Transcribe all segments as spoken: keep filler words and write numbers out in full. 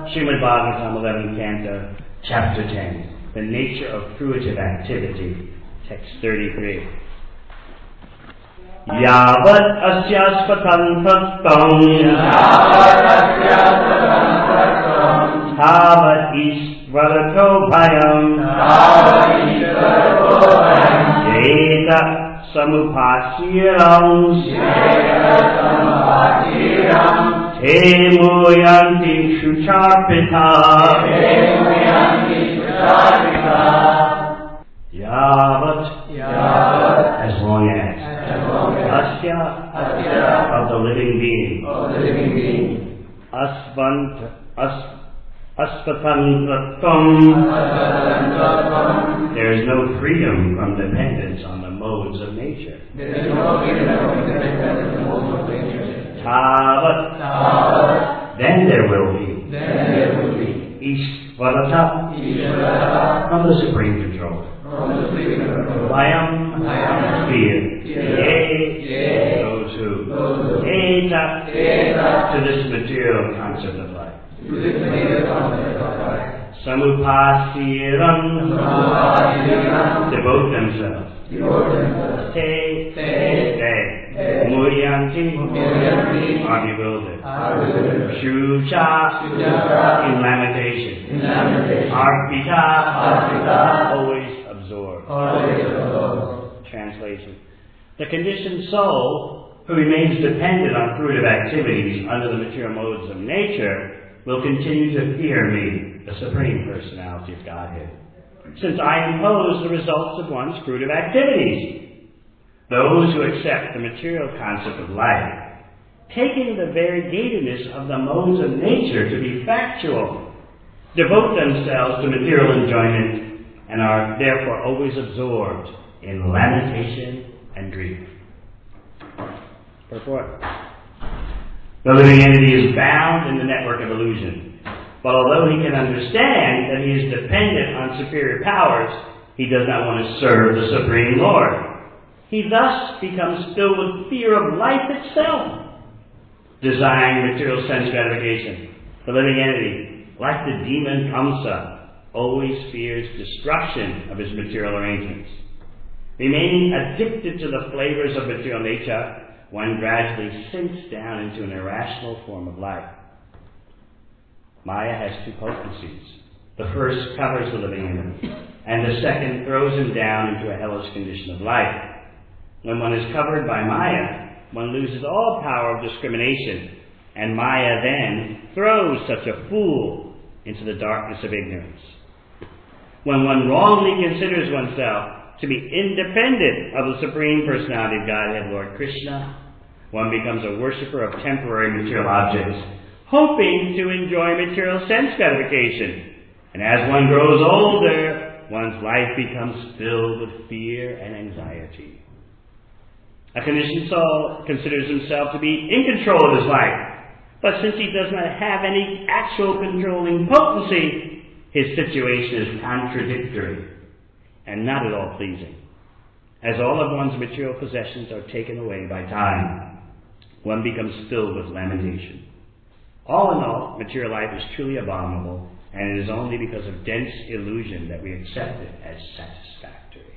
Srimad Bhagavatam, eleventh Canto, Chapter ten. The nature of fruitive activity. Text thirty-three. Yavat asyaspatan tattam tavat ishvarato bhayam jeta samupasyiram te muyanti shucharpita yavat as long as Asya, Asya of the living being. Of the living being. Asvant, as, Asvatantratam. There is no freedom from dependence on the modes of nature. There is no freedom from dependence on the modes of nature. Tavat. Tavat. Then there will be. Then there will be. Ishvarata. Ishvarata. From the supreme controller. From the supreme controller. Vayam. Vayam. Fear. Yea, those who Eta, to this material concept of life. Samupasiram, devote themselves. Te, they, Muryanti, are bewildered. Shucha, in lamentation. Arpita, always absorbed. Translation. The conditioned soul, who remains dependent on fruitive activities under the material modes of nature, will continue to fear me, the Supreme Personality of Godhead, since I impose the results of one's fruitive activities. Those who accept the material concept of life, taking the variegatedness of the modes of nature to be factual, devote themselves to material enjoyment and are therefore always absorbed in lamentation and grief. Purport. The living entity is bound in the network of illusion, but although he can understand that he is dependent on superior powers, he does not want to serve the Supreme Lord. He thus becomes filled with fear of life itself, desiring material sense gratification. The living entity, like the demon Kamsa, always fears destruction of his material arrangements. Remaining addicted to the flavors of material nature, one gradually sinks down into an irrational form of life. Maya has two potencies. The first covers the living entity, and the second throws him down into a hellish condition of life. When one is covered by Maya, one loses all power of discrimination, and Maya then throws such a fool into the darkness of ignorance. When one wrongly considers oneself to be independent of the Supreme Personality of Godhead, Lord Krishna, one becomes a worshipper of temporary material objects, hoping to enjoy material sense gratification. And as one grows older, one's life becomes filled with fear and anxiety. A conditioned soul considers himself to be in control of his life, but since he does not have any actual controlling potency, his situation is contradictory and not at all pleasing. As all of one's material possessions are taken away by time, one becomes filled with lamentation. All in all, material life is truly abominable, and it is only because of dense illusion that we accept it as satisfactory.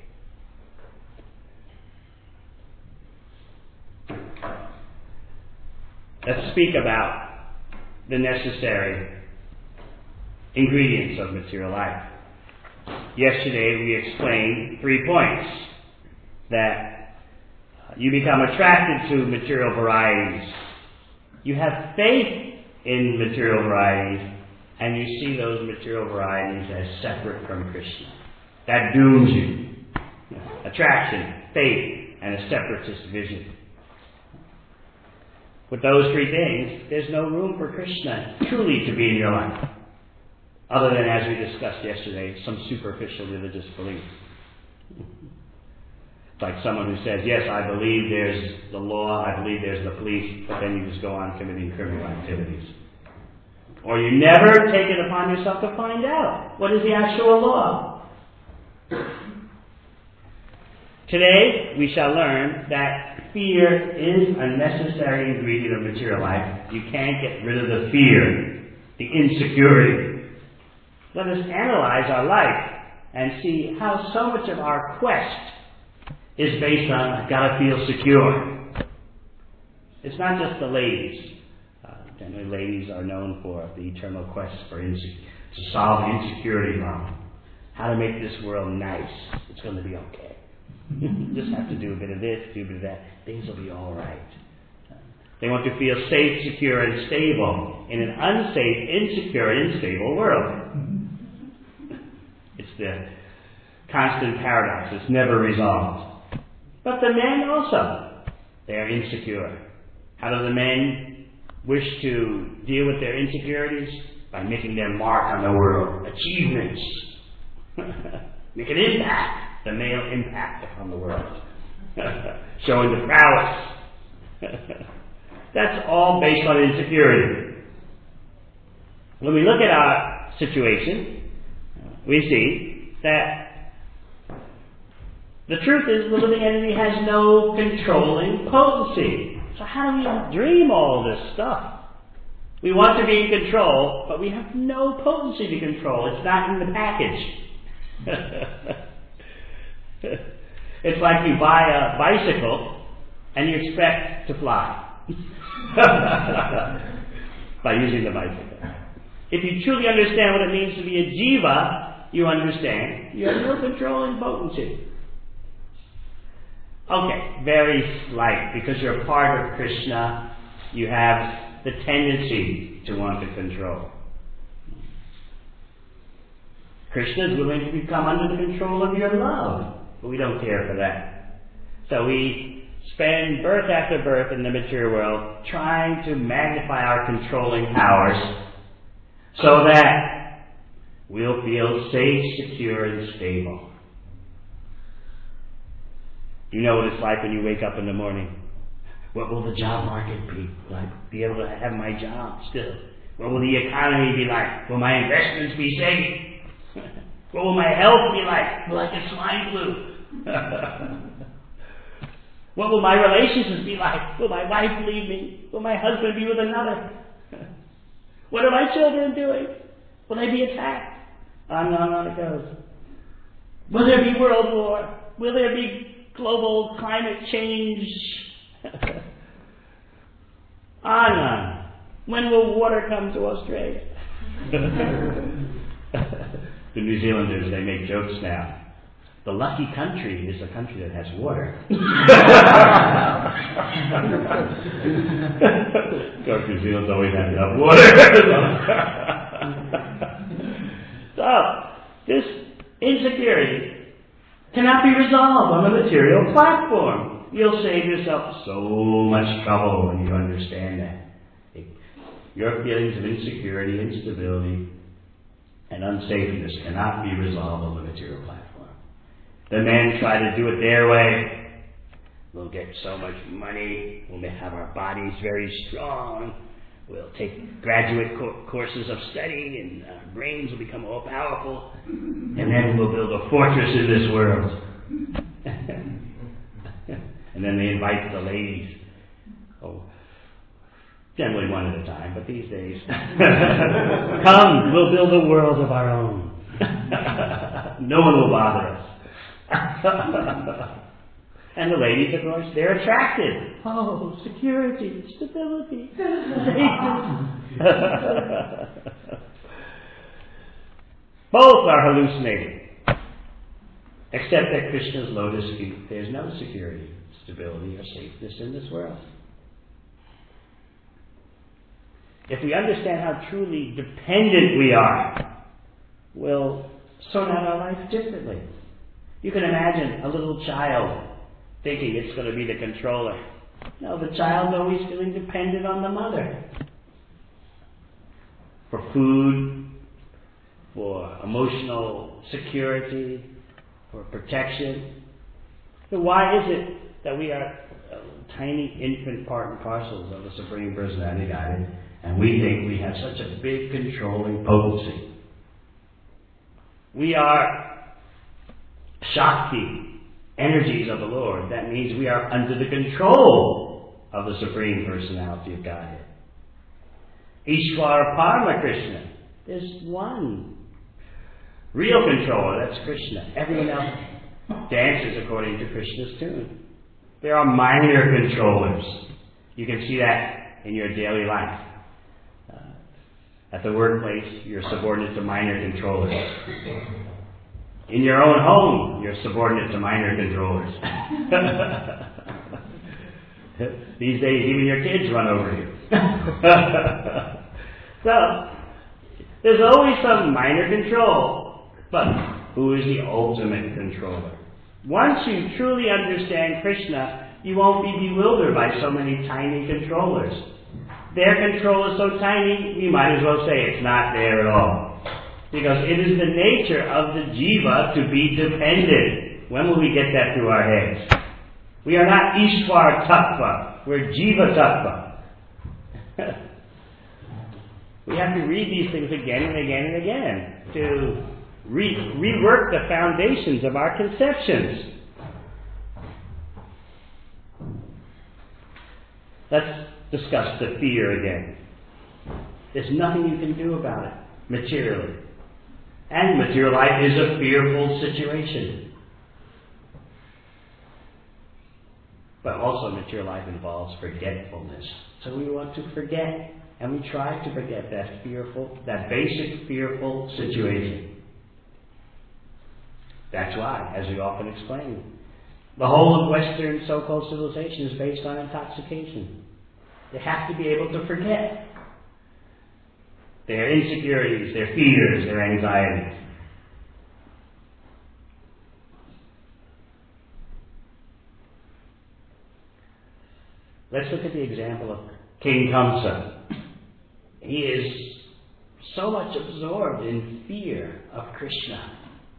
Let's speak about the necessary ingredients of material life. Yesterday we explained three points. That you become attracted to material varieties. You have faith in material varieties, and you see those material varieties as separate from Krishna. That dooms you. Attraction, faith, and a separatist vision. With those three things, there's no room for Krishna truly to be in your life, other than, as we discussed yesterday, some superficial religious belief. It's like someone who says, yes, I believe there's the law, I believe there's the police, but then you just go on committing criminal activities. Or you never take it upon yourself to find out what is the actual law. Today, we shall learn that fear is a necessary ingredient of material life. You can't get rid of the fear the insecurity. Let us analyze our life and see how so much of our quest is based on, I've got to feel secure. It's not just the ladies. Uh, generally, ladies are known for the eternal quest for inse- to solve the insecurity problem. How to make this world nice. It's going to be okay. Just have to do a bit of this, do a bit of that. Things will be all right. They want to feel safe, secure, and stable in an unsafe, insecure, and unstable world. It's the constant paradox. It's never resolved. But the men also, they are insecure. How do the men wish to deal with their insecurities? By making their mark on the world. Achievements. Make an impact. The male impact upon the world. Showing the prowess. That's all based on insecurity. When we look at our situation, we see that the truth is the living entity has no controlling potency. So how do we dream all this stuff? We want to be in control, but we have no potency to control. It's not in the package. It's like you buy a bicycle and you expect to fly by using the bicycle. If you truly understand what it means to be a jiva, you understand you have no controlling potency. Okay, very slight, because you're part of Krishna, you have the tendency to want to control. Krishna is willing to become under the control of your love, but we don't care for that. So we spend birth after birth in the material world trying to magnify our controlling powers so that we'll feel safe, secure, and stable. You know what it's like when you wake up in the morning. What will the job market be? Will I be able to have my job still? What will the economy be like? Will my investments be safe? What will my health be like? Will I get swine flu? What will my relationships be like? Will my wife leave me? Will my husband be with another? What are my children doing? Will they be attacked? On and on and on it goes. Will there be world war? Will there be global climate change? On and on. When will water come to Australia? The New Zealanders, they make jokes now. The lucky country is a country that has water. Of course, New Zealand's always had enough water. So, this insecurity cannot be resolved on a material platform. You'll save yourself so much trouble when you understand that. Your feelings of insecurity, instability, and unsafeness cannot be resolved on the material platform. The men try to do it their way. We'll get so much money. We'll have our bodies very strong. We'll take graduate co- courses of study, and our brains will become all powerful. And then we'll build a fortress in this world. And then they invite the ladies. Oh, generally one at a time, but these days. Come, we'll build a world of our own. No one will bother us. And the ladies, of course, they're attracted. Oh, security, stability, safety. Both are hallucinating. Except at Krishna's lotus feet, there's no security, stability, or safeness in this world. If we understand how truly dependent we are, we'll sort out our life differently. You can imagine a little child thinking it's going to be the controller. No, the child's always feeling dependent on the mother. For food, for emotional security, for protection. So why is it that we are tiny infant part and parcels of the Supreme Personality Godhead, and we think we have such a big controlling potency? We are Shakti, energies of the Lord. That means we are under the control of the Supreme Personality of Godhead. Ishvara Parama Krishna. There's one real controller, that's Krishna. Everyone else dances according to Krishna's tune. There are minor controllers. You can see that in your daily life. Uh, at the workplace, you're subordinate to minor controllers. In your own home, you're subordinate to minor controllers. These days, even your kids run over you. So, there's always some minor control. But who is the ultimate controller? Once you truly understand Krishna, you won't be bewildered by so many tiny controllers. Their control is so tiny, you might as well say it's not there at all. Because it is the nature of the jiva to be dependent. When will we get that through our heads? We are not Ishvara Tattva, we're Jiva Tattva. We have to read these things again and again and again to re- rework the foundations of our conceptions. Let's discuss the fear again. There's nothing you can do about it materially. And material life is a fearful situation. But also material life involves forgetfulness. So we want to forget, and we try to forget that fearful, that basic fearful situation. That's why, as we often explain, the whole of Western so-called civilization is based on intoxication. They have to be able to forget their insecurities, their fears, their anxieties. Let's look at the example of King Kamsa. He is so much absorbed in fear of Krishna.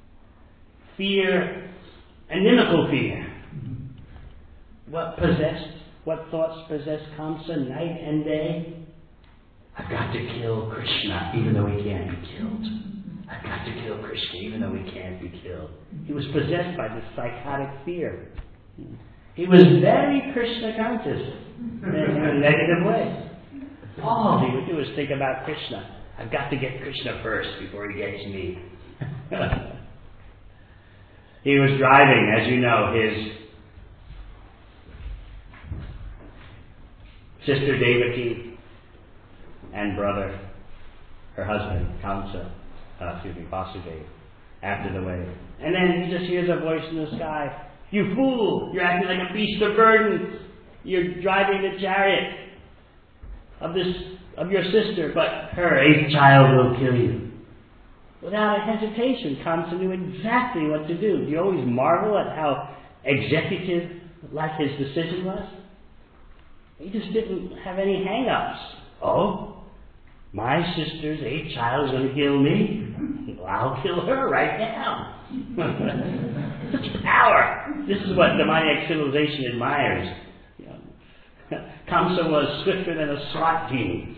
Fear, inimical fear. What possessed, what thoughts possessed Kamsa night and day? I've got to kill Krishna even though he can't be killed. I've got to kill Krishna even though he can't be killed. He was possessed by this psychotic fear. He was very Krishna conscious in a negative way. All he would do is think about Krishna. I've got to get Krishna first before he gets me. He was driving, as you know, his sister Devaki and brother, her husband, Kamsa, uh, excuse me, Vasudeva, after the wedding. And then he just hears a voice in the sky, "You fool! You're acting like a beast of burden. You're driving the chariot of this of your sister, but her eighth child will kill you." Without a hesitation, Kamsa knew exactly what to do. Do you always marvel at how executive like his decision was? He just didn't have any hang-ups. Oh, my sister's eighth child is going to kill me? Well, I'll kill her right now. Such power. This is what demoniac civilization admires. You know, Kamsa was swifter than a SWAT team.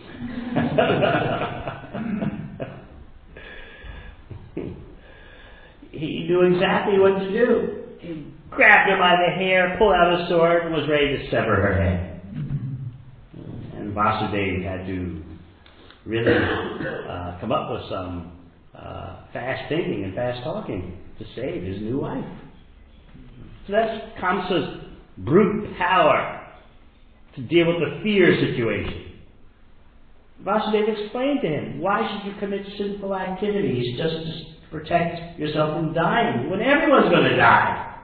He knew exactly what to do. He grabbed her by the hair, pulled out a sword, and was ready to sever her head. And Vasudeva had to really uh, come up with some uh, fast thinking and fast talking to save his new wife. So that's Kamsa's brute power to deal with the fear situation. Vasudeva explained to him, why should you commit sinful activities just to protect yourself from dying when everyone's going to die?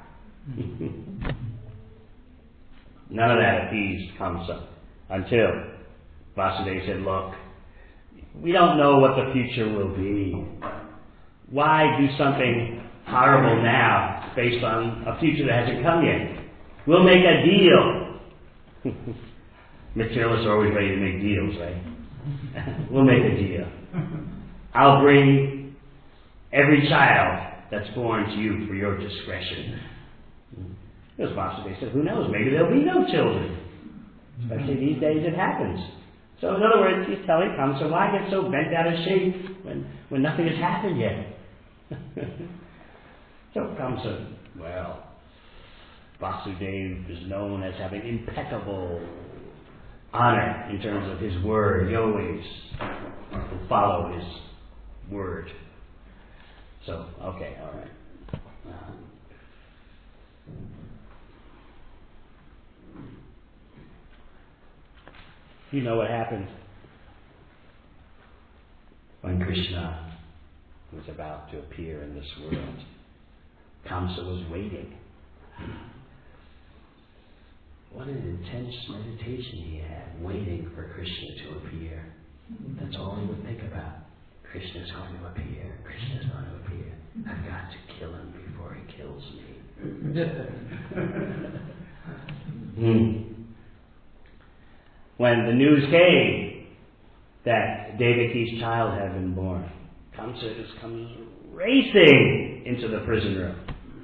None of that appeased Kamsa until Vasudeva said, look, we don't know what the future will be. Why do something horrible now based on a future that hasn't come yet? We'll make a deal. Materialists are always ready to make deals, right? We'll make a deal. I'll bring every child that's born to you for your discretion. Because Vasudeva said, who knows, maybe there'll be no children. Especially these days it happens. So in other words, he's telling Kamsa, why get so bent out of shape when, when nothing has happened yet? So Kamsa, well, Vasudeva is known as having impeccable honor in terms of his word. He always will follow his word. So, okay, all right. Uh, you know what happened when Krishna was about to appear in this world? Kamsa was waiting. What an intense meditation he had, waiting for Krishna to appear. That's all he would think about. Krishna's going to appear. Krishna's going to appear. I've got to kill him before he kills me. mm. When the news came that Devaki's child had been born, Kamsa just comes racing into the prison room.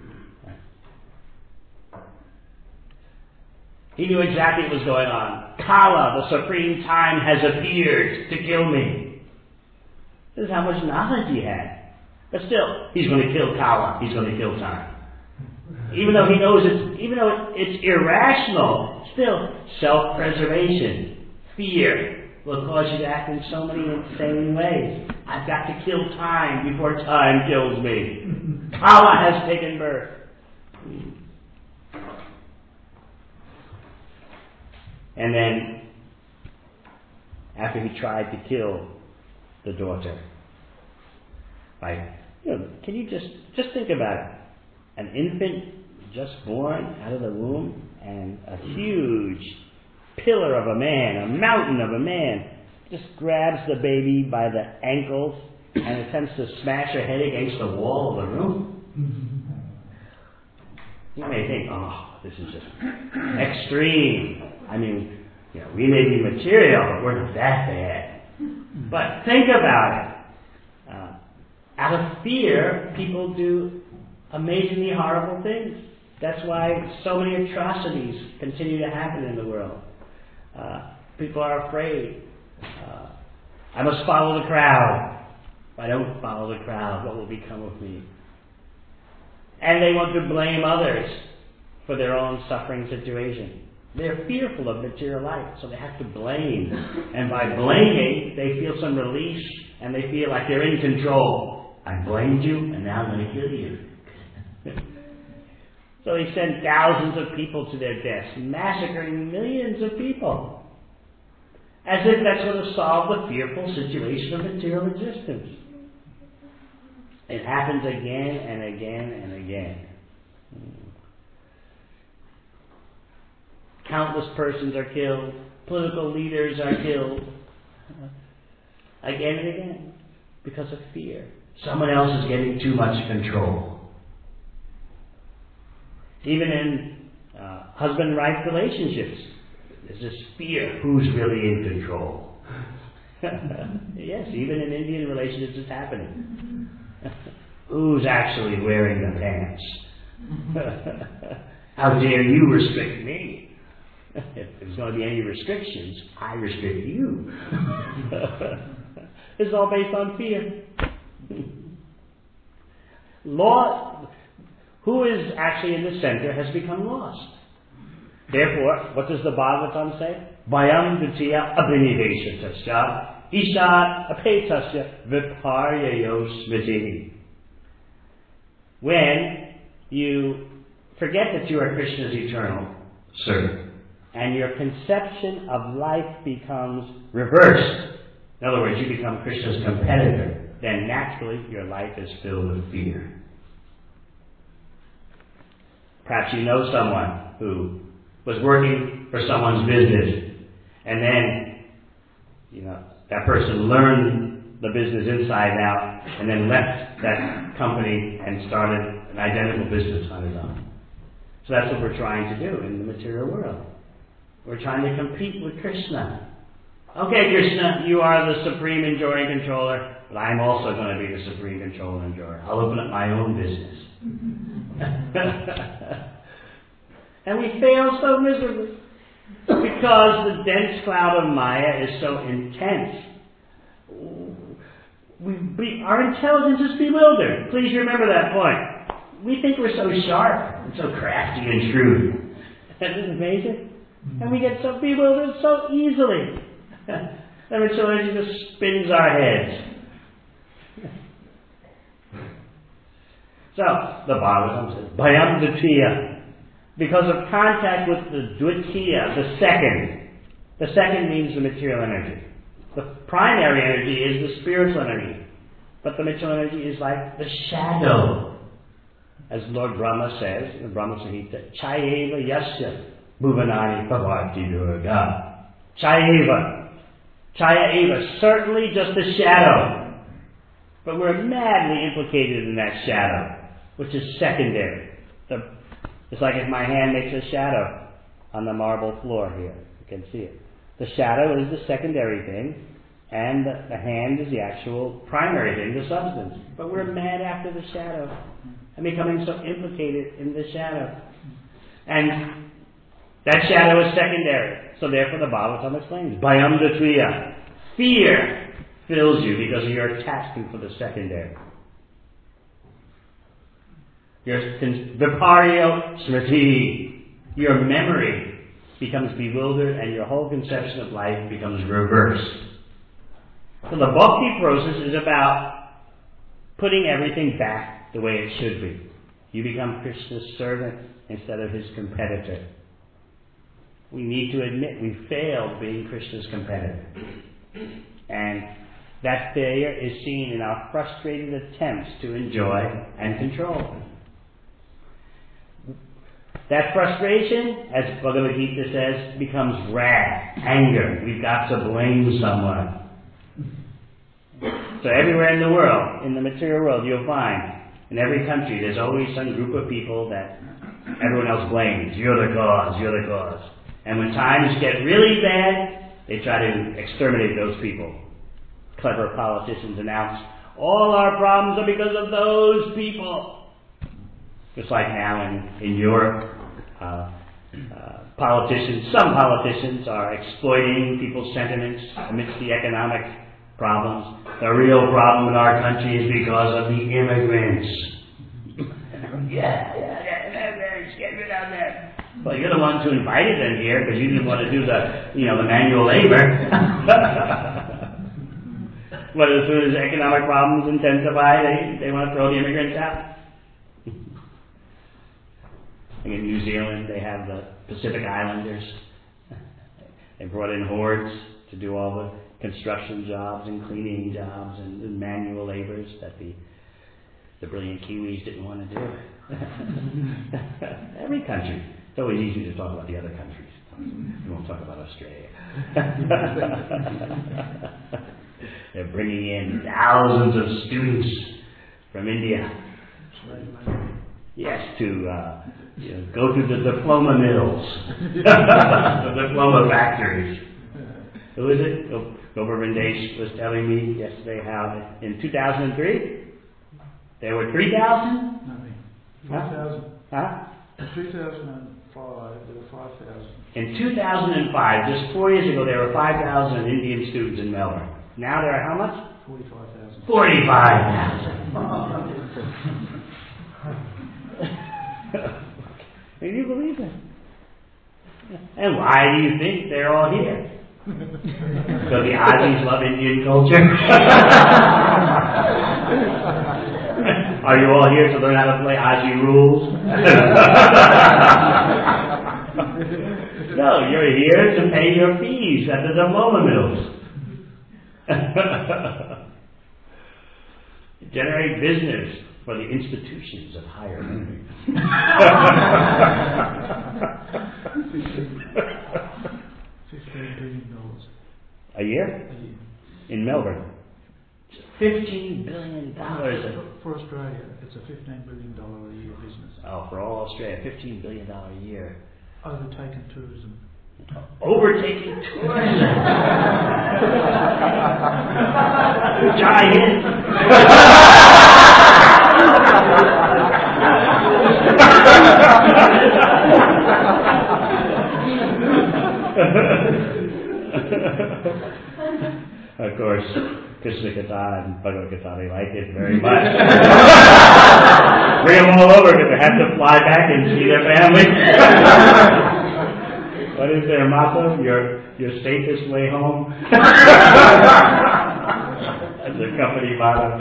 He knew exactly what was going on. Kala, the supreme time, has appeared to kill me. This is how much knowledge he had. But still, he's going to kill Kala. He's going to kill time. Even though he knows it's, even though it's irrational, still, self-preservation, fear, will cause you to act in so many insane ways. I've got to kill time before time kills me. Kala has taken birth. And then, after he tried to kill the daughter, by, you know, can you just, just think about it. An infant just born out of the womb, and a huge pillar of a man, a mountain of a man, just grabs the baby by the ankles and attempts to smash her head against the wall of the room. You may think, oh, this is just extreme. I mean, you know, we may be material, but we're not that bad. But think about it. Uh, out of fear, people do amazingly horrible things. That's why so many atrocities continue to happen in the world. Uh, people are afraid. Uh, I must follow the crowd. If I don't follow the crowd, what will become of me? And they want to blame others for their own suffering situation. They're fearful of material life, so they have to blame. And by blaming, they feel some relief, and they feel like they're in control. I blamed you, and now I'm going to kill you. So he sent thousands of people to their deaths, massacring millions of people, as if that's going to solve the fearful situation of material existence. It happens again and again and again. Countless persons are killed. Political leaders are killed. Again and again. Because of fear. Someone else is getting too much control. Even in uh, husband-wife relationships, there's this fear. Who's really in control? Yes, even in Indian relationships it's happening. Who's actually wearing the pants? How dare you restrict me? If there's going to be any restrictions, I restrict you. This is all based on fear. Law, who is actually in the center has become lost. Therefore, what does the Bhagavatam say? Vayam dutiya abhiniveshatasya isha apetasya viparyayo smriti. When you forget that you are Krishna's eternal servant, and your conception of life becomes reversed. In other words, you become Krishna's competitor. Then naturally your life is filled with fear. Perhaps you know someone who was working for someone's business, and then, you know, that person learned the business inside out, and then left that company and started an identical business on his own. So that's what we're trying to do in the material world. We're trying to compete with Krishna. Okay, Krishna, you are the supreme enjoying controller, but I'm also going to be the supreme controller and enjoyer. I'll open up my own business. And we fail so miserably because the dense cloud of Maya is so intense. We be, our intelligence is bewildered. Please remember that point. We think we're so sharp and so crafty and shrewd. Isn't it amazing? And we get so bewildered so easily. The material energy just spins our heads. So, the Bhagavatam says, Bhayam Dvitiya. Because of contact with the Dvitiya, the second. The second means the material energy. The primary energy is the spiritual energy. But the material energy is like the shadow. As Lord Brahma says in the Brahma Samhita, Chayeva Yasya Bhuvanani Bhavati Durga. Chayeva. Chayeva, certainly just a shadow. But we're madly implicated in that shadow, which is secondary. The, it's like if my hand makes a shadow on the marble floor here. You can see it. The shadow is the secondary thing, and the, the hand is the actual primary thing, the substance. But we're mad after the shadow, and becoming so implicated in the shadow. And that shadow is secondary. So therefore the Bhagavatam explains, Bhayam Dvitiya. Fear fills you because you're attaching for the secondary. Your Viparyo Smriti, your memory becomes bewildered and your whole conception of life becomes reversed. So the bhakti process is about putting everything back the way it should be. You become Krishna's servant instead of his competitor. We need to admit we failed being Krishna's competitor. And that failure is seen in our frustrated attempts to enjoy and control. That frustration, as Bhagavad Gita says, becomes wrath, anger. We've got to blame someone. So everywhere in the world, in the material world, you'll find, in every country, there's always some group of people that everyone else blames. You're the cause, you're the cause. And when times get really bad, they try to exterminate those people. Clever politicians announce, all our problems are because of those people. Just like now in, in Europe, uh, uh, politicians, some politicians are exploiting people's sentiments amidst the economic problems. The real problem in our country is because of the immigrants. yeah, yeah, yeah, immigrants, get rid of them. Well, you're the ones who invited them here because you didn't want to do the, you know, the manual labor. But as soon as economic problems intensify, they, they want to throw the immigrants out. In New Zealand, they have the Pacific Islanders. They brought in hordes to do all the construction jobs and cleaning jobs and, and manual labors that the the brilliant Kiwis didn't want to do. Every country. It's always easy to talk about the other countries. We won't talk about Australia. They're bringing in thousands of students from India. Yes, to uh, you know, go to the diploma mills, the diploma factories. Who is it? Govindesh was telling me yesterday how in two thousand three there were three thousand? Nothing. Huh? five thousand. Huh? In two thousand five, there were five thousand. In two thousand five, just four years ago, there were five thousand Indian students in Melbourne. Now there are how much? forty-five thousand. forty-five thousand. Can you believe it? And why do you think they're all here? So the Aussies love Indian culture? Are you all here to learn how to play Aussie rules? No, you're here to pay your fees at the diploma mills. Generate business for the institutions of higher learning. Fifteen billion dollars A year? a year. In Melbourne. Fifteen billion dollars. For, for Australia, it's a fifteen billion dollar a year business. Oh, for all Australia, fifteen billion dollars a year. Overtaken tourism. Overtaking tourism. Giant. Of course, Krishna Katha and Bhagavad Gita, they like it very much. Bring them all over because they have to fly back and see their family. What is their motto? Your your safest way home? That's their company motto.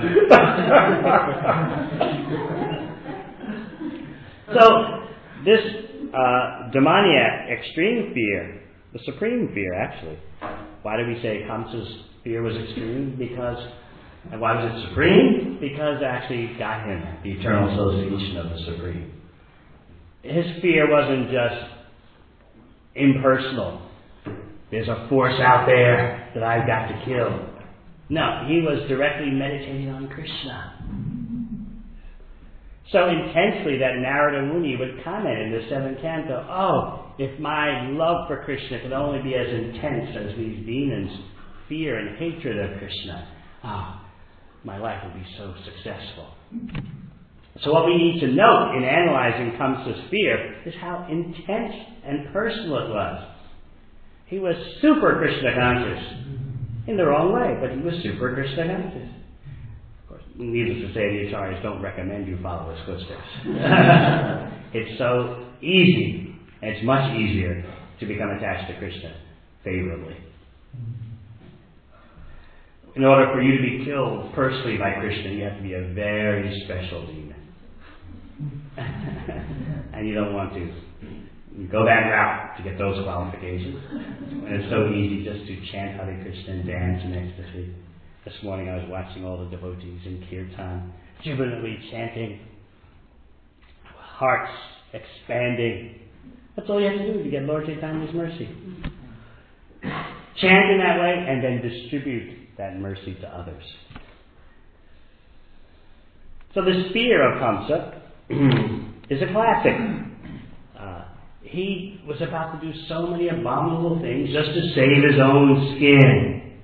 So, this uh, demoniac extreme fear, the supreme fear actually. Why do we say Kamsa's fear was extreme? Because, and why was it supreme? Because it actually got him the eternal association of the supreme. His fear wasn't just impersonal. There's a force out there that I've got to kill. No, he was directly meditating on Krishna. So intensely that Narada Muni would comment in the seventh canto, oh, if my love for Krishna could only be as intense as these demons' fear and hatred of Krishna, oh, my life would be so successful. So what we need to note in analyzing Kamsa's fear is how intense and personal it was. He was super Krishna conscious. In the wrong way, but he was super Krishna conscious. Of course, needless to say, the acharyas don't recommend you follow his footsteps. It's so easy, and it's much easier to become attached to Krishna favorably. In order for you to be killed personally by Krishna, you have to be a very special demon. And you don't want to go that route to get those qualifications. And it's so easy just to chant Hare Krishna and dance in ecstasy. This morning I was watching all the devotees in Kirtan, jubilantly chanting, hearts expanding. That's all you have to do to get Lord Chaitanya's mercy. Chant in that way and then distribute that mercy to others. So this fear of Kamsa is a classic. Uh, he was about to do so many abominable things just to save his own skin.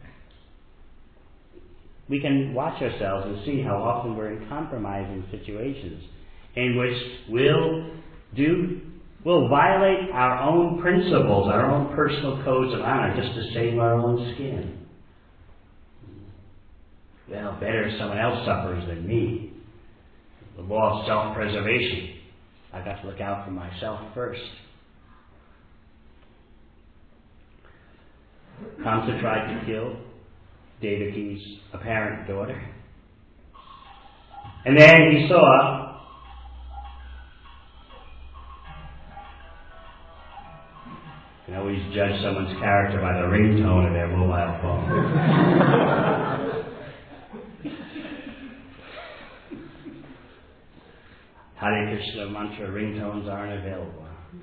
We can watch ourselves and see how often we're in compromising situations in which we'll do, we'll violate our own principles, our own personal codes of honor just to save our own skin. Well, better if someone else suffers than me. The law of self-preservation. I've got to look out for myself first. Kamsa tried to kill Devaki's apparent daughter. And then he saw you can always judge someone's character by the ringtone of their mobile phone. Hare Krishna mantra ringtones aren't available.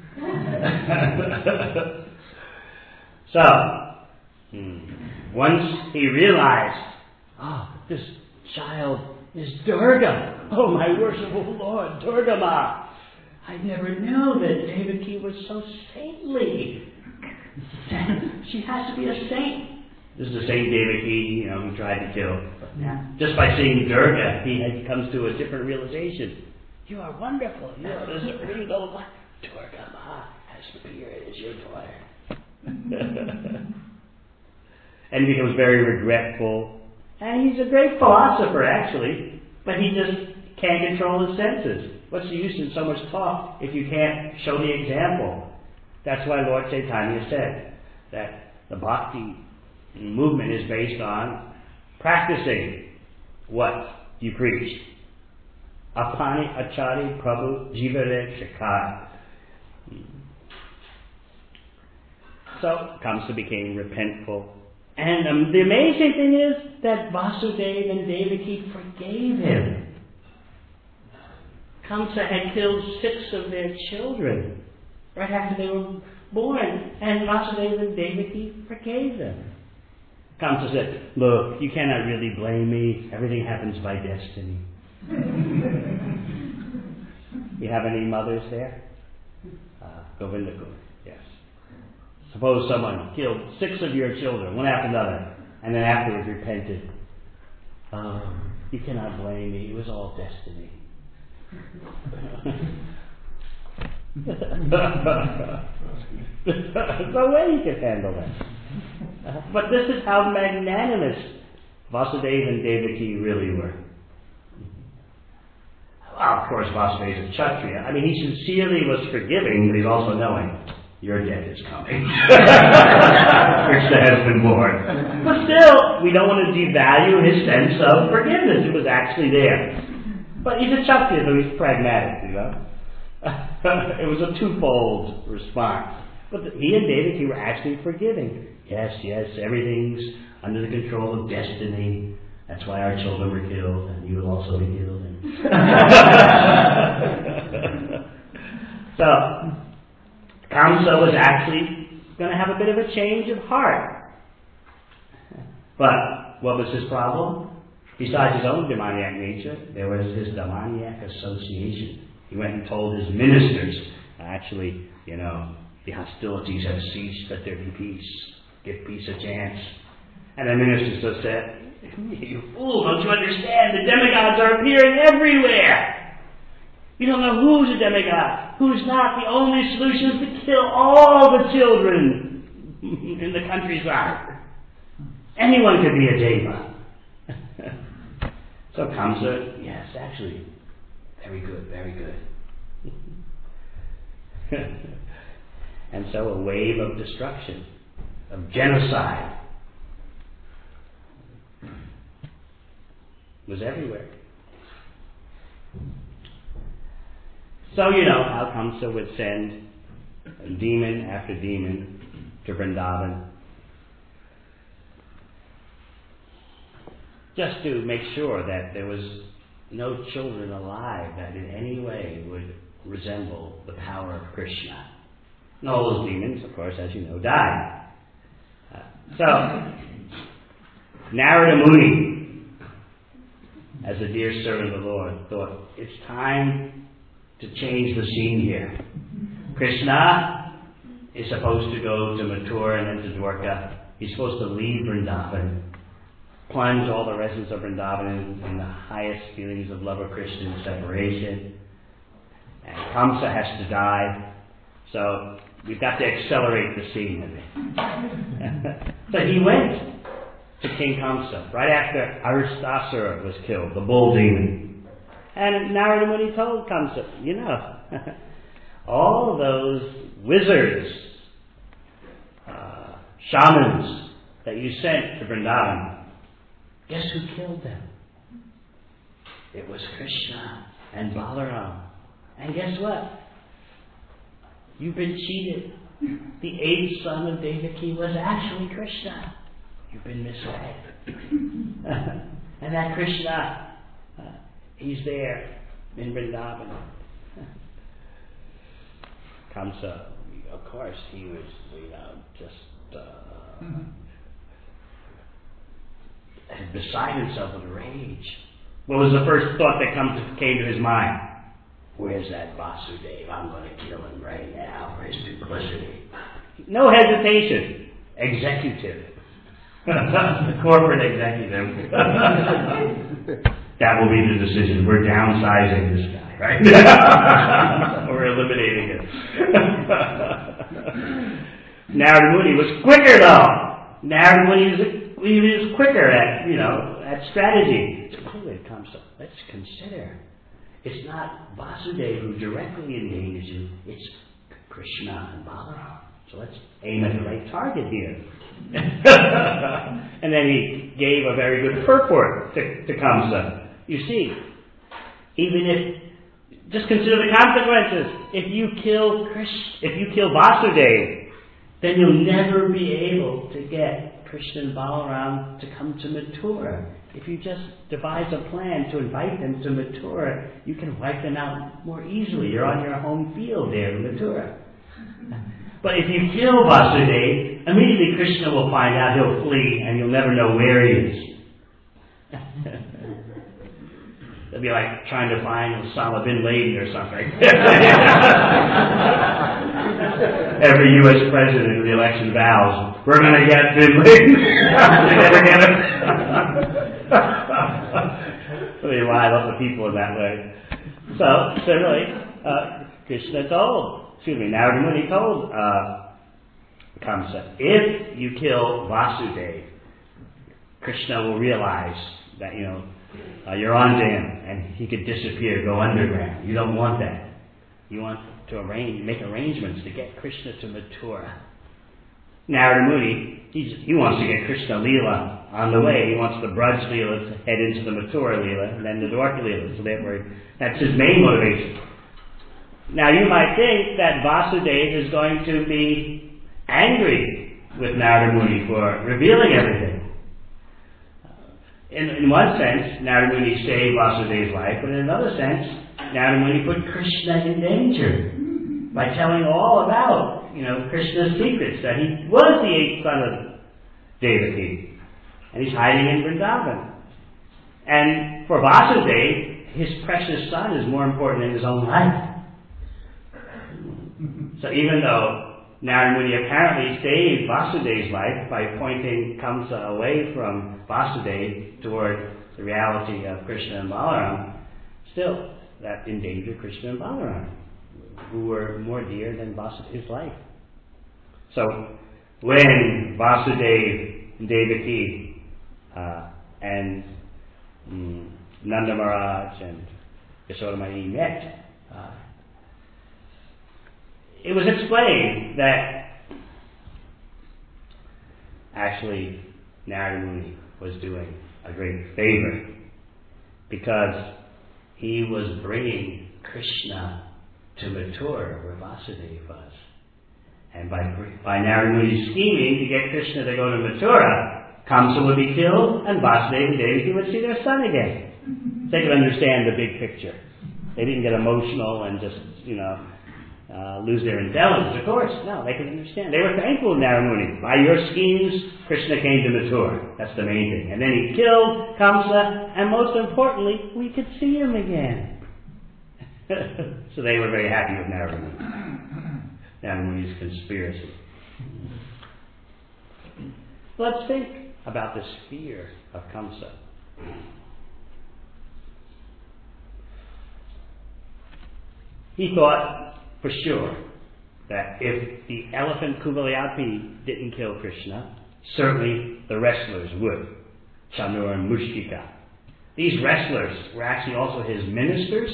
So, hmm, once he realized, oh, this child is Durga. Oh, my worshipful Lord, Durga Ma. I never knew that Devaki was so saintly. She has to be a saint. This is the same Devaki, you know, who tried to kill. Yeah. Just by seeing Durga, he had comes to a different realization. You are wonderful. You are this regal one. Durga Ma has appeared as your daughter. And he becomes very regretful. And he's a great philosopher, actually. But he just can't control his senses. What's the use in so much talk if you can't show the example? That's why Lord Chaitanya said that the bhakti movement is based on practicing what you preach. Apani achari prabhu jivare shakar. So Kamsa became repentful. And um, the amazing thing is that Vasudeva and Devaki forgave him. Kamsa had killed six of their children right after they were born, and Vasudeva and Devaki forgave them. Kamsa said, look, you cannot really blame me. Everything happens by destiny. You have any mothers there? Uh, Govinda Kur, yes. Suppose someone killed six of your children, one after another, and then afterwards repented. Oh, you cannot blame me. It was all destiny. No way you could handle that. Uh, but this is how magnanimous Vasudeva and Devaki really were. Well, of course, Vasudeva is a Kshatriya. I mean, he sincerely was forgiving, but he's also knowing. your death is coming. Krishna has been born. But still, we don't want to devalue his sense of forgiveness. It was actually there. But he's a Kshatriya, so he's pragmatic, you know. It was a twofold response. But he and Devaki were actually forgiving. Yes, yes, everything's under the control of destiny. That's why our children were killed, and you will also be killed. So, Kamsa was actually going to have a bit of a change of heart. But what was his problem? Besides his own demoniac nature, there was his demoniac association. He went and told his ministers, actually, you know, the hostilities have ceased, let there be peace. Give peace a chance. And the ministers just said, you fool, don't you understand? The demigods are appearing everywhere. You don't know who's a demigod, who's not. The only solution is to kill all the children in the countryside. Anyone could be a deva. So Kamsa, yes, actually, very good, very good. And so a wave of destruction, of genocide, was everywhere. So you know how Kamsa would send demon after demon to Vrindavan just to make sure that there was no children alive that in any way would resemble the power of Krishna. And all those demons, of course, as you know, died. Uh, so, Narada Muni, as a dear servant of the Lord, thought, it's time to change the scene here. Krishna is supposed to go to Mathura and then to Dwarka. He's supposed to leave Vrindavan, plunge all the residents of Vrindavan in, in the highest feelings of love of Krishna and separation. And Kamsa has to die. So we've got to accelerate the scene a bit. So he went to King Kamsa right after Aristasura was killed, the bull demon. And Narada Muni told Kamsa, you know, all those wizards, uh, shamans that you sent to Vrindavan, guess who killed them? It was Krishna and Balaram. And guess what? You've been cheated. The eighth son of Devaki was actually Krishna. You've been misled. And that Krishna, uh, he's there in Vrindavan. Kamsa, of course, he was, you know, just uh, mm-hmm. beside himself with rage. What was the first thought that come to, came to his mind? Where's that Vasudeva? I'm going to kill him right now for his duplicity. No hesitation. Executive. Corporate executive. That will be the decision. We're downsizing this guy, right? We're eliminating him. Narada Muni was quicker though. Narada Muni was, he was quicker at, you know, at strategy. So it comes up. Let's consider. It's not Vasudeva who directly endangers you, it's Krishna and Balaram. So let's aim at the right target here. And then he gave a very good purport to, to Kamsa. You see, even if, just consider the consequences. If you kill Krishna, if you kill Vasudeva, then you'll never be able to get Krishna and Balaram to come to Mathura. If you just devise a plan to invite them to Mathura, you can wipe them out more easily. You're on your home field there in Mathura. But if you kill Vasudeva, immediately Krishna will find out, he'll flee, and you'll never know where he is. It'll be like trying to find Osama bin Laden or something. Every U S president in the election vows, we're going to get bin Laden. They never get him. So they rile up the people in that way. So, similarly, uh, Krishna told, excuse me, Narada Muni told uh, Kamsa, if you kill Vasudeva, Krishna will realize that, you know, uh, you're on to him, and he could disappear, go underground. You don't want that. He wants to arrange, make arrangements to get Krishna to Mathura. Narada Muni, he's, he wants to get Krishna Leela on the way. He wants the Braj Leela to head into the Mathura Leela and then the Dwarka Leela. So therefore, that's his main motivation. Now you might think that Vasudeva is going to be angry with Narada Muni for revealing everything. In, in one sense, Narada Muni saved Vasudeva's life, but in another sense, Narada Muni put Krishna in danger by telling all about, you know, Krishna's secrets, that he was the eighth son of Devaki, and he's hiding in Vrindavan. And for Vasudeva, his precious son is more important than his own life. So even though Narada Muni apparently saved Vasudeva's life by pointing Kamsa away from Vasudeva toward the reality of Krishna and Balaram, still that endangered Krishna and Balaram, who were more dear than Vasudeva's life. So when Vasudeva, Devaki, uh, and um, Nanda Maharaj and Yashoda Mai met, uh, it was explained that actually Narada Muni was doing a great favor because he was bringing Krishna to Mathura, where Vasudeva was. And by, by Narada Muni's scheming to get Krishna to go to Mathura, Kamsa would be killed and Vasudeva and Devaki would see their son again. They could understand the big picture. They didn't get emotional and just, you know, Uh, lose their intelligence, of course. No, they could understand. They were thankful to Narada Muni. By your schemes, Krishna came to Mathura. That's the main thing. And then he killed Kamsa, and most importantly, we could see him again. So they were very happy with Narada Muni. Narada Muni's conspiracy. Let's think about this fear of Kamsa. He thought for sure that if the elephant Kuvalayati didn't kill Krishna, certainly the wrestlers would. Chanur and Mushkika. These wrestlers were actually also his ministers.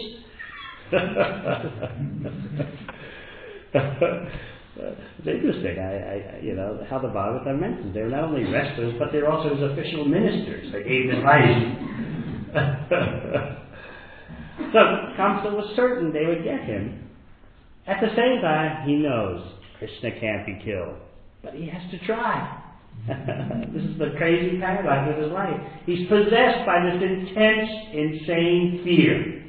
It's interesting, I, I, you know, how the Bhagavatam mentions they were not only wrestlers, but they were also his official ministers. They gave advice. So Kamsa was certain they would get him. At the same time, he knows Krishna can't be killed, but he has to try. This is the crazy paradox of his life. He's possessed by this intense, insane fear.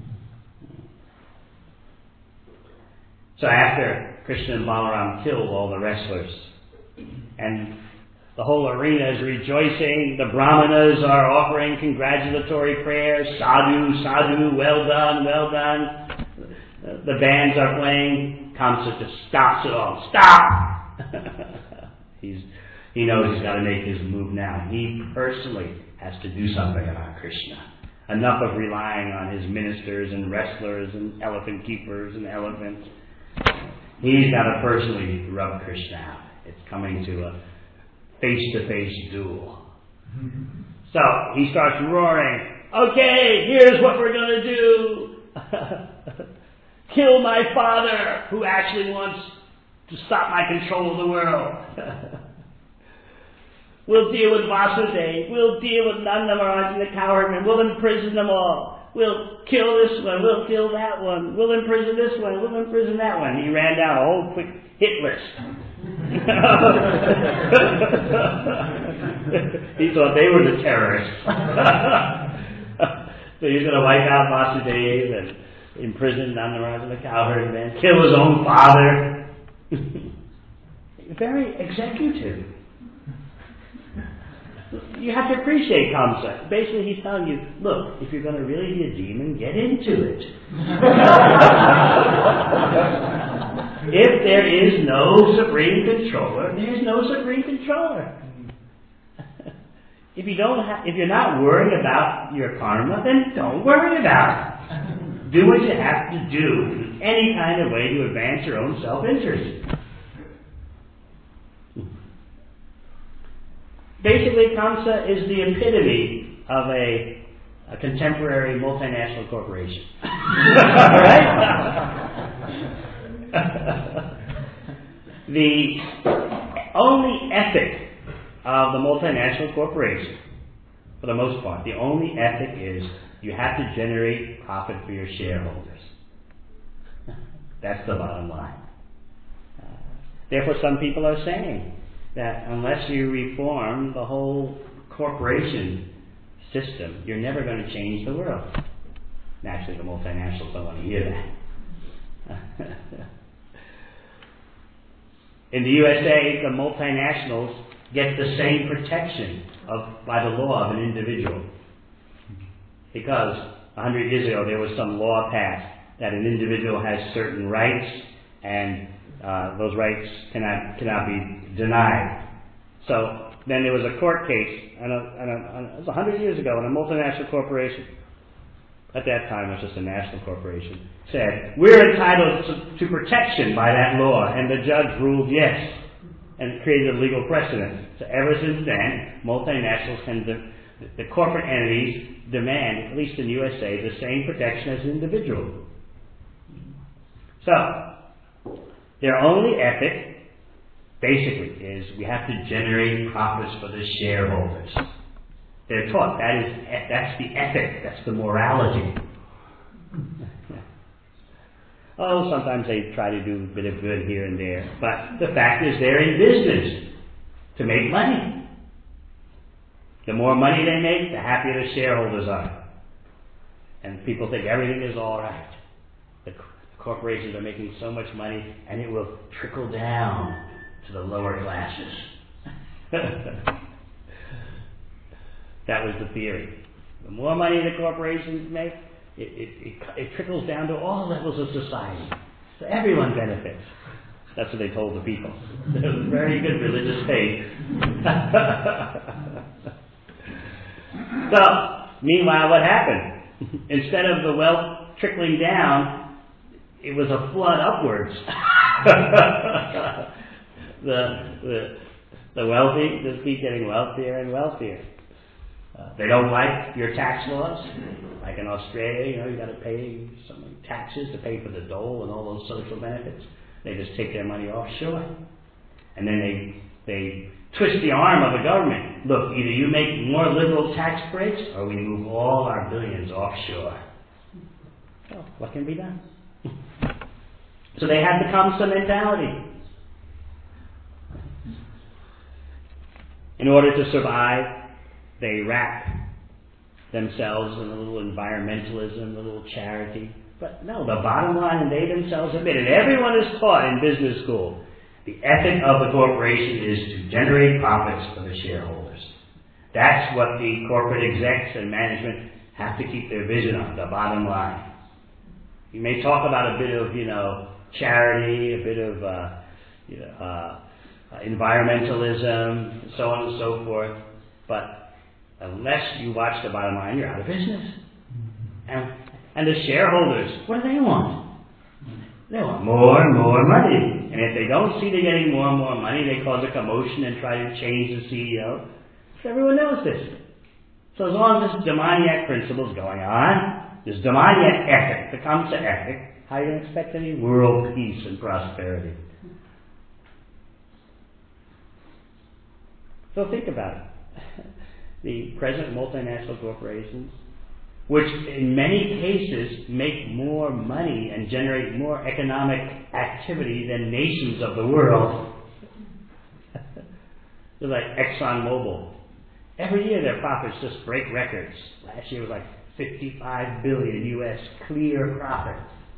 So after Krishna and Balaram killed all the wrestlers, and the whole arena is rejoicing, the brahmanas are offering congratulatory prayers, sadhu, sadhu, well done, well done. The bands are playing. Kamsa just stops it all. Stop! he's, he knows he's got to make his move now. He personally has to do something about Krishna. Enough of relying on his ministers and wrestlers and elephant keepers and elephants. He's got to personally rub Krishna out. It's coming to a face-to-face duel. So he starts roaring, okay, here's what we're going to do. Kill my father, who actually wants to stop my control of the world. We'll deal with Vasudeva. We'll deal with Nanda Maharaj and the cowherdmen. We'll imprison them all. We'll kill this one. We'll kill that one. We'll imprison this one. We'll imprison that one. He ran down a whole quick hit list. He thought they were the terrorists. So he's going to wipe out Vasudeva and imprison Nanda Maharaj and the cowherdmen, kill his own father. Very executive. You have to appreciate Kamsa. Basically, he's telling you, look, if you're going to really be a demon, get into it. If there is no supreme controller, there's no supreme controller. If you don't, ha- if you're not worried about your karma, then don't worry about it. Do what you have to do in any kind of way to advance your own self-interest. Basically, Kamsa is the epitome of a, a contemporary multinational corporation. Right? The only ethic of the multinational corporation, for the most part, the only ethic is you have to generate profit for your shareholders. That's the bottom line. Uh, therefore, some people are saying that unless you reform the whole corporation system, you're never going to change the world. Naturally, the multinationals don't want to hear that. In the U S A, the multinationals get the same protection of, by the law of an individual. Because a hundred years ago there was some law passed that an individual has certain rights, and uh, those rights cannot cannot be denied. So then there was a court case, and, a, and, a, and it was a hundred years ago, in a multinational corporation. At that time, it was just a national corporation. Said, we're entitled to, to protection by that law, and the judge ruled yes, and created a legal precedent. So ever since then, multinationals can, de- the corporate entities demand, at least in the U S A, the same protection as an individual. So, their only ethic, basically, is we have to generate profits for the shareholders. They're taught that is that's the ethic, that's the morality. Oh, sometimes they try to do a bit of good here and there, but the fact is they're in business to make money. The more money they make, the happier the shareholders are. And people think everything is all right. The corporations are making so much money, and it will trickle down to the lower classes. That was the theory. The more money the corporations make, it, it, it, it trickles down to all levels of society. So everyone benefits. That's what they told the people. It was very good religious faith. So, meanwhile, what happened? Instead of the wealth trickling down, it was a flood upwards. the, the, the wealthy just keep getting wealthier and wealthier. Uh, they don't like your tax laws. Like in Australia, you know, you got to pay so many taxes to pay for the dole and all those social benefits. They just take their money offshore. And then they they twist the arm of the government. Look, either you make more liberal tax breaks or we move all our billions offshore. So, what can be done? So they had the Kamsa mentality. In order to survive, they wrap themselves in a little environmentalism, a little charity. But no, the bottom line, and they themselves admit it, everyone is taught in business school, the ethic of the corporation is to generate profits for the shareholders. That's what the corporate execs and management have to keep their vision on, the bottom line. You may talk about a bit of, you know, charity, a bit of uh, you know, uh, environmentalism, so on and so forth, but unless you watch the bottom line, you're out of business. And, and the shareholders, what do they want? They want more and more money. And if they don't see they're getting more and more money, they cause a commotion and try to change the C E O. So everyone knows this. So as long as this demoniac principle is going on, this demoniac ethic, the Kamsa ethic, how are you going to expect any world peace and prosperity? So think about it. The present multinational corporations, which in many cases make more money and generate more economic activity than nations of the world. They're like ExxonMobil. Every year their profits just break records. Last year was like fifty-five billion U S clear profit.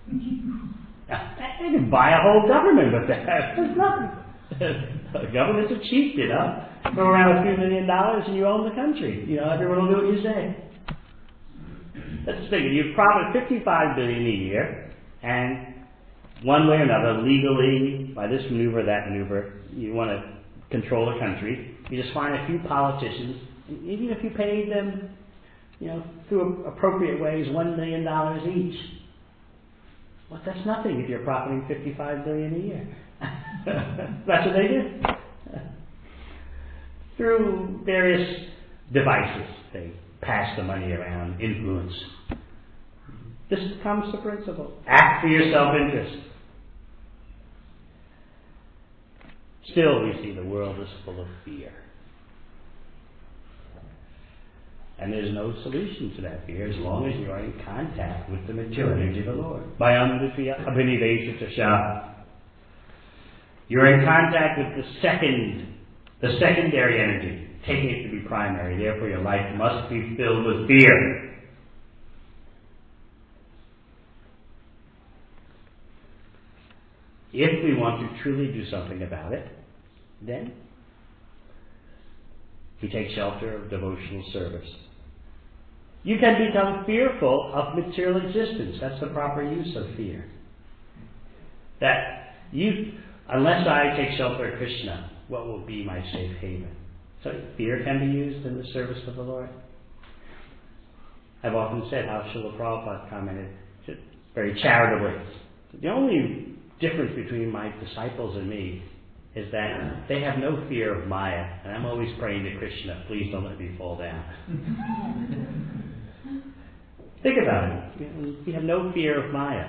They can buy a whole government with that. There's nothing. The government's a cheap, you know. Throw around a few million dollars and you own the country. You know, everyone will do what you say. Let's think. You profit fifty-five billion dollars a year, and one way or another, legally, by this maneuver, that maneuver, you want to control a country. You just find a few politicians, even if you pay them, you know, through appropriate ways, one million dollars each. Well, that's nothing if you're profiting fifty-five billion dollars a year. That's what they do. Through various devices, they pass the money around, influence. This becomes the principle. Act for your self-interest. still we see the world is full of fear. And there's no solution to that fear as long as you are in contact with the material energy of the Lord. You're in contact with the second, the secondary energy, taking it to be primary. Therefore, your life must be filled with fear. If we want to truly do something about it, then we take shelter of devotional service. You can become fearful of material existence. That's the proper use of fear. That you, unless I take shelter of Krishna, what will be my safe haven? So fear can be used in the service of the Lord. I've often said how Srila Prabhupada commented very charitably. The only difference between my disciples and me is that they have no fear of Maya, and I'm always praying to Krishna, please don't let me fall down. Think about it. We have no fear of Maya.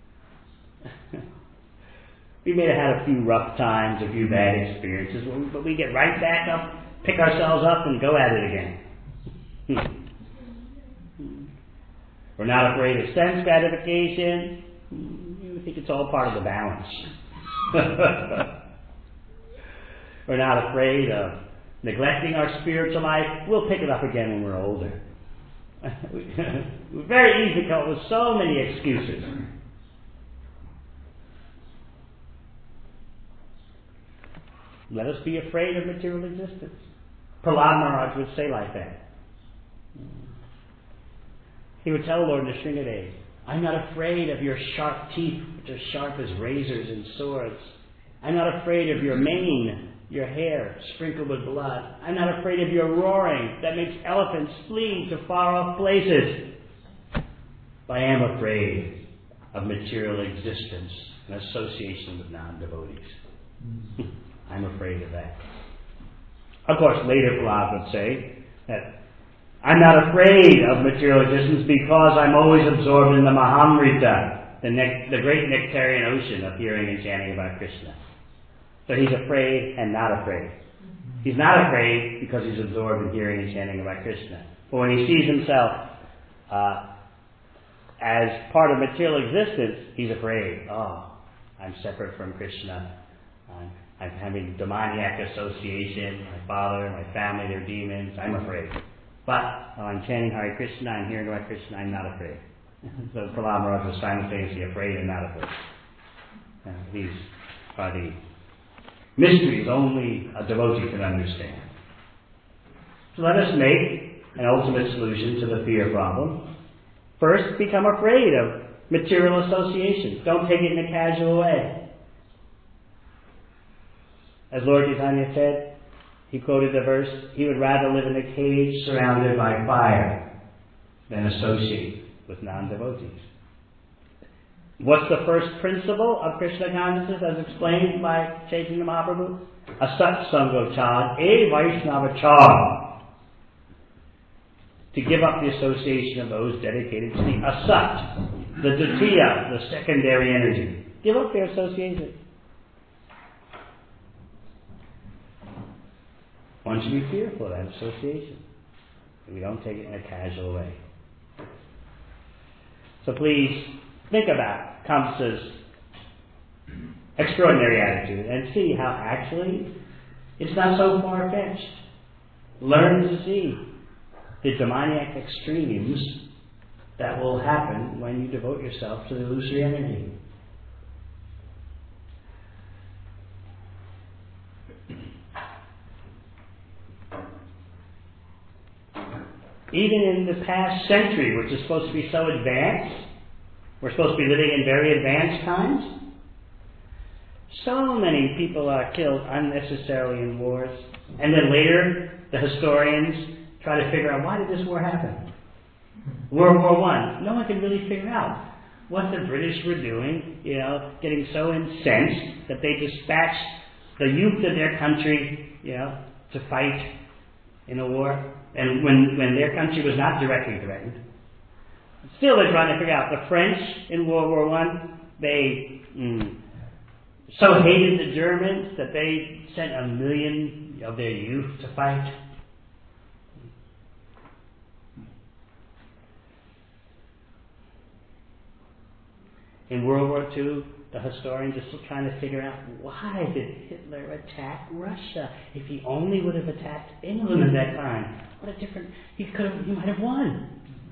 We may have had a few rough times, a few bad experiences, but we get right back up, pick ourselves up, and go at it again. We're not afraid of sense gratification. We think it's all part of the balance. We're not afraid of neglecting our spiritual life. We'll pick it up again when we're older. We're very easy to come up with so many excuses. Let us be afraid of material existence. Prahlad Maharaj would say like that. He would tell Lord Nrsingadev, I'm not afraid of your sharp teeth, which are sharp as razors and swords. I'm not afraid of your mane, your hair sprinkled with blood. I'm not afraid of your roaring that makes elephants flee to far-off places. But I am afraid of material existence and association with non-devotees. I'm afraid of that. Of course, later Prahlad would say that I'm not afraid of material existence because I'm always absorbed in the Mahamrita, the, ne- the great nectarian ocean of hearing and chanting about Krishna. So he's afraid and not afraid. He's not afraid because he's absorbed in hearing and chanting about Krishna. But when he sees himself uh, as part of material existence, he's afraid. Oh, I'm separate from Krishna. I'm, I'm having demoniac association. My father, my family, they're demons. I'm afraid. But while I'm chanting Hare Krishna, I'm hearing about Krishna, I'm not afraid. So Prahlad Maharaj was simultaneously afraid and not afraid. Uh, these are the mysteries only a devotee can understand. So let us make an ultimate solution to the fear problem. First, become afraid of material associations. Don't take it in a casual way. As Lord Chaitanya said, he quoted the verse, he would rather live in a cage surrounded by fire than associate with non-devotees. What's the first principle of Krishna consciousness as explained by Chaitanya Mahaprabhu? Asat Sangachar, E Vaishnavachar. To give up the association of those dedicated to the Asat, the Dutiya, the secondary energy. Give up their association. One should be fearful of that association. We don't take it in a casual way. So please think about Kamsa's extraordinary attitude and see how actually it's not so far-fetched. Learn to see the demoniac extremes that will happen when you devote yourself to the illusory energy. Even in the past century, which is supposed to be so advanced, we're supposed to be living in very advanced times, so many people are killed unnecessarily in wars. And then later, the historians try to figure out, why did this war happen? World War One. No one can really figure out what the British were doing, you know, getting so incensed that they dispatched the youth of their country, you know, to fight in a war. And when, when their country was not directly threatened. Still they're trying to figure out. The French in World War One, they mm, so hated the Germans that they sent a million of their youth to fight. In World War Two, the historians are still trying to figure out, why did Hitler attack Russia? If he only would have attacked England at that time, what a different, he could have, he might have won.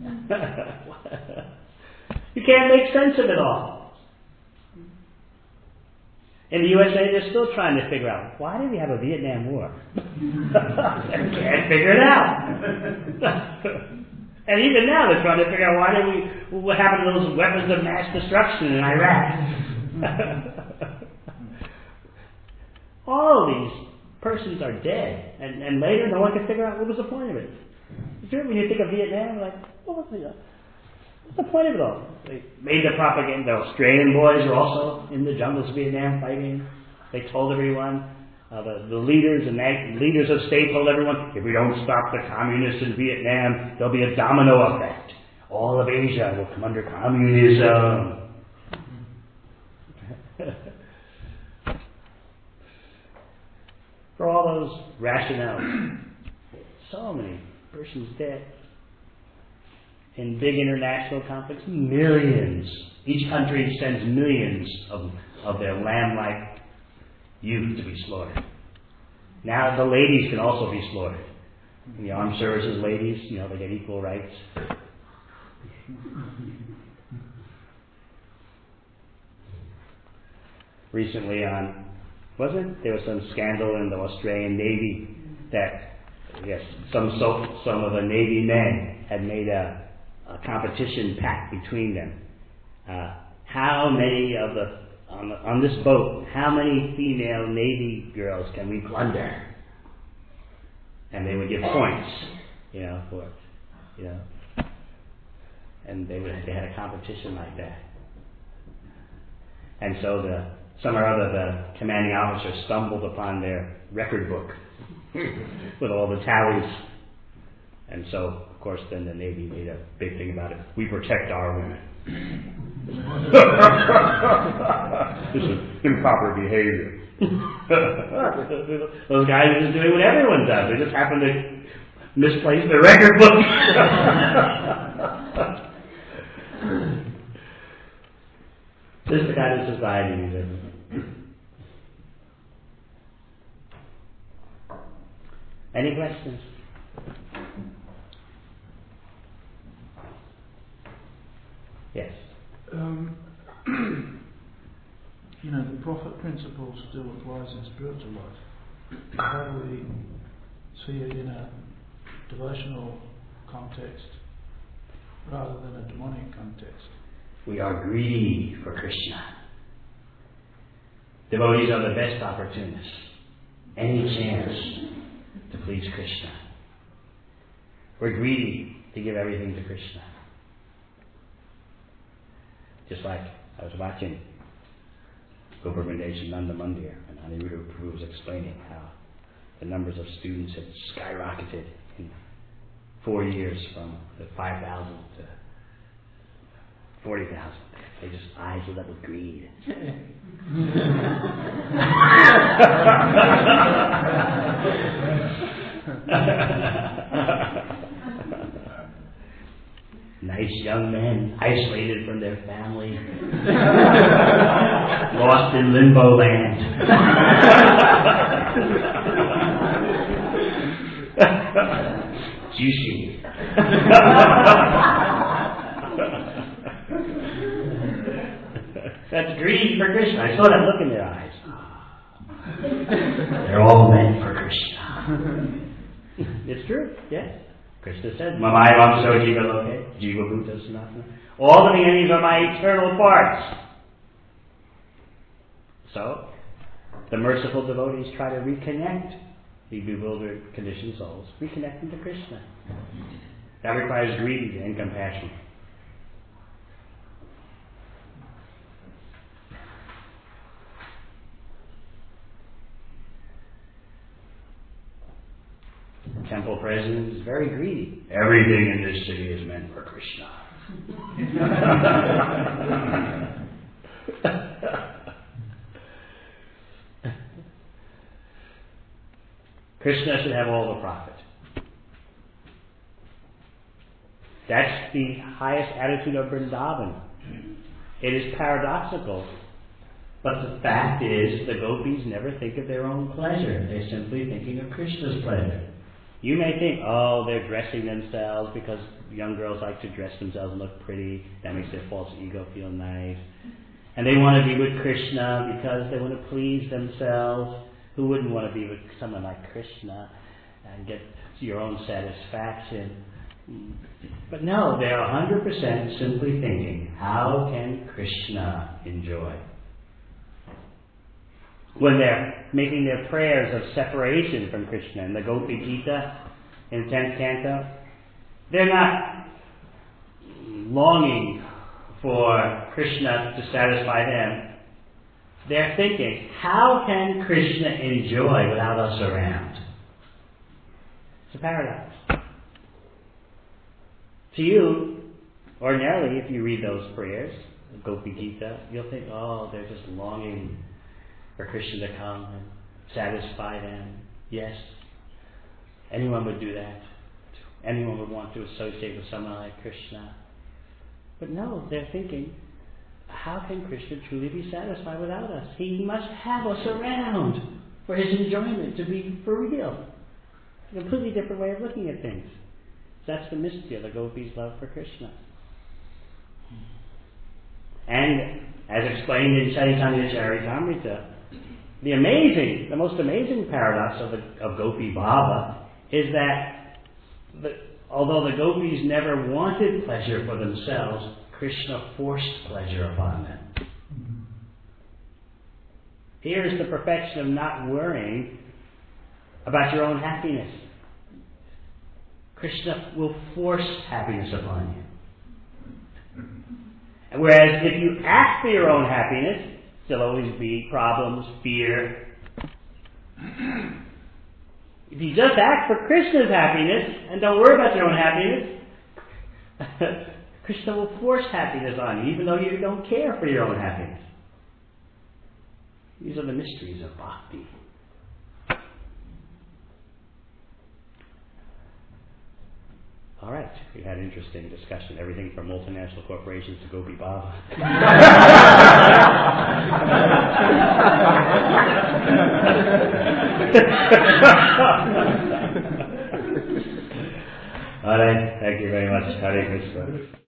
You can't make sense of it all. In the U S A, they're still trying to figure out, why did we have a Vietnam War? They can't figure it out. And even now they're trying to figure out, why did we, what happened to those weapons of mass destruction in Iraq? All these persons are dead, and, and later no one can figure out what was the point of it. When you think of Vietnam, like, what was the, what's the point of it all? They made the propaganda. The Australian boys were also in the jungles of Vietnam fighting. They told everyone, uh, the, the leaders and the leaders of state told everyone, if we don't stop the communists in Vietnam, there'll be a domino effect. All of Asia will come under communism. For all those rationales, so many persons dead. In big international conflicts, millions. Each country sends millions of, of their lamb-like youth to be slaughtered. Now the ladies can also be slaughtered. The armed services ladies, you know, they get equal rights. Recently on, wasn't there was some scandal in the Australian Navy that, yes, some so, some of the Navy men had made a, a competition pact between them. Uh, how many of the on, the on this boat, how many female Navy girls can we plunder? And they would give points, you know, for it, you know. And they would they had a competition like that. And so the some or other the commanding officer stumbled upon their record book with all the tallies. And so, of course, then the Navy made a big thing about it. We protect our women. This is improper behavior. Those guys are just doing what everyone does. They just happen to misplace their record book. This is the kind of society we live in. Any questions? Yes. Um, you know, the profit principle still applies in spiritual life. How do we see it in a devotional context rather than a demonic context? We are greedy for Krishna. Devotees are the best opportunists. Any chance to please Krishna. We're greedy to give everything to Krishna. Just like I was watching Govardhan Nanda Mandir, and Aniruddha Prabhu was explaining how the numbers of students had skyrocketed in four years from five thousand to forty thousand. They just eyes lit up with greed. Nice young men, isolated from their family, lost in limbo land. Juicy. That's greed for Krishna. I saw that look in their eyes. They're all meant for Krishna. It's true, yes. Krishna said, Mamaya Vamso Jiva Loke, Jiva Bhuta Sanatana. All the beginnings are my eternal parts. So, the merciful devotees try to reconnect the bewildered, conditioned souls, reconnect them to Krishna. That requires greed and compassion. The temple president is very greedy. Everything in this city is meant for Krishna. Krishna should have all the profit. That's the highest attitude of Vrindavan. It is paradoxical, but the fact is the gopis never think of their own pleasure. They're simply thinking of Krishna's pleasure. You may think, oh, they're dressing themselves because young girls like to dress themselves and look pretty. That makes their false ego feel nice. And they want to be with Krishna because they want to please themselves. Who wouldn't want to be with someone like Krishna and get your own satisfaction? But no, they're one hundred percent simply thinking, how can Krishna enjoy? When they're making their prayers of separation from Krishna in the Gopi Gita, in the tenth canto, they're not longing for Krishna to satisfy them. They're thinking, how can Krishna enjoy without us around? It's a paradox. To you, ordinarily, if you read those prayers, the Gopi Gita, you'll think, oh, they're just longing for Krishna to come and satisfy them. Yes, anyone would do that. Anyone would want to associate with someone like Krishna. But no, they're thinking, how can Krishna truly be satisfied without us? He must have us around for his enjoyment to be for real. A completely different way of looking at things. That's the mystery of the gopis' love for Krishna. And as explained in Chaitanya Charitamrita, the amazing, the most amazing paradox of, the, of Gopi Bhava is that the, although the gopis never wanted pleasure for themselves, Krishna forced pleasure upon them. Here is the perfection of not worrying about your own happiness. Krishna will force happiness upon you. Whereas if you ask for your own happiness, there'll always be problems, fear. If you just ask for Krishna's happiness and don't worry about your own happiness, Krishna will force happiness on you, even though you don't care for your own happiness. These are the mysteries of bhakti. All right, we had an interesting discussion. Everything from multinational corporations to Gopi Bhava. All right, thank you very much. Hare Krishna.